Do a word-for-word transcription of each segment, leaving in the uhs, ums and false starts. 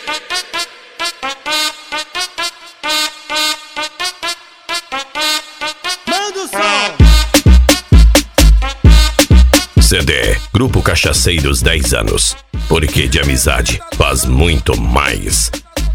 C D Grupo Cachaceiros dez anos. Porque de amizade faz muito mais.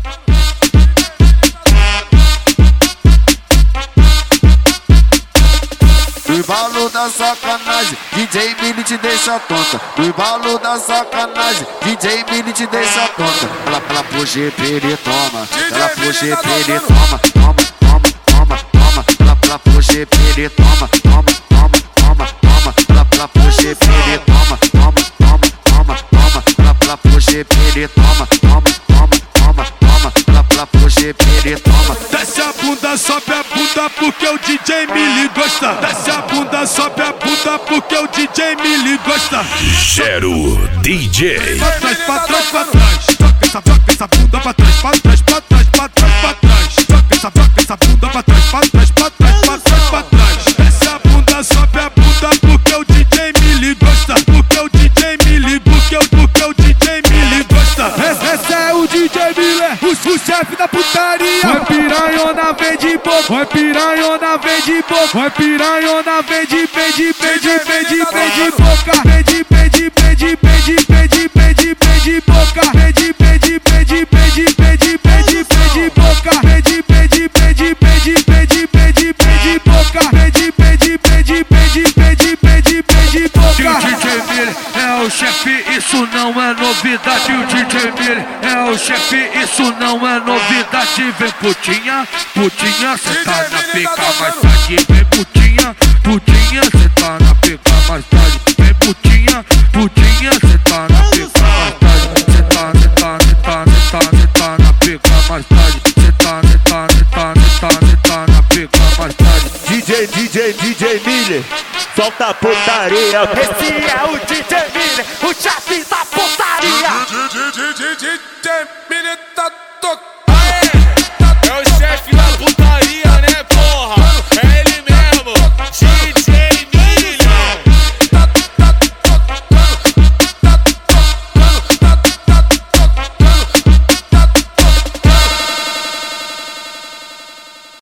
No embalo da sacanagem, D J Mili te deixa tonta. No embalo da sacanagem, D J Mili te deixa tonta. Ela, ela pro G P, ele toma. Ela pro G P, ele toma. Toma, toma, toma, toma. Ela, ela pro G P, ele toma. Toma, toma, toma, toma. Ela, ela pro G P, ele toma. Toma, toma, toma, toma. Ela, ela pro G P, ele toma. Toma, toma, toma, toma. Ela, ela pro G P, ele toma. Desce a bunda, sobe a bunda porque o D J Mili gosta. Desce a bunda, sobe a bunda porque o D J Mili gosta. Gero D J. Pra trás, pra trás, pra trás. Joga essa, joga essa bunda pra trás, pra trás, pra trás, pra trás, pra trás. Joga essa, joga essa bunda pra trás, pra trás, pra trás, pra trás, pra trás. Desce a bunda, sobe a bunda porque o D J Mili gosta. Porque o D J Mili, porque o, porque o D J Mili gosta. Esse é o D J Mili, o, o chefe da putaria. Vai piranhona, vem de boca. Vai piranhona, vem de boca. Vai piranhona, vem de, vem de, vem de, vem de, vem de boca. Vem de, vem de, vem de, vem de, vem de, vem de, vem de boca. Vem de, vem de, vem de, vem de, vem de, vem de, vem de boca. Vem de, vem de, vem de, vem de, vem de, vem de, vem de boca. Vem de, vem de, vem de, vem de, vem de, vem de, vem de boca. O D J Mili é o chefe, isso não é novidade. O D J Mili é o chefe, isso não é novidade. Vem putinha, putinha, cê tá na pica mais tarde. Vem putinha, putinha, cê tá na pica mais tarde. Vem putinha, putinha, cê tá na pica mais tarde. Cê tá, cê tá, cê tá, cê tá, cê tá na pica mais tarde. Cê tá, cê tá, cê tá, cê tá, cê tá na pica mais tarde. D J, D J, D J Mili, solta a putaria. Esse é o D J Mili, o chefe da putaria. D J Mili tá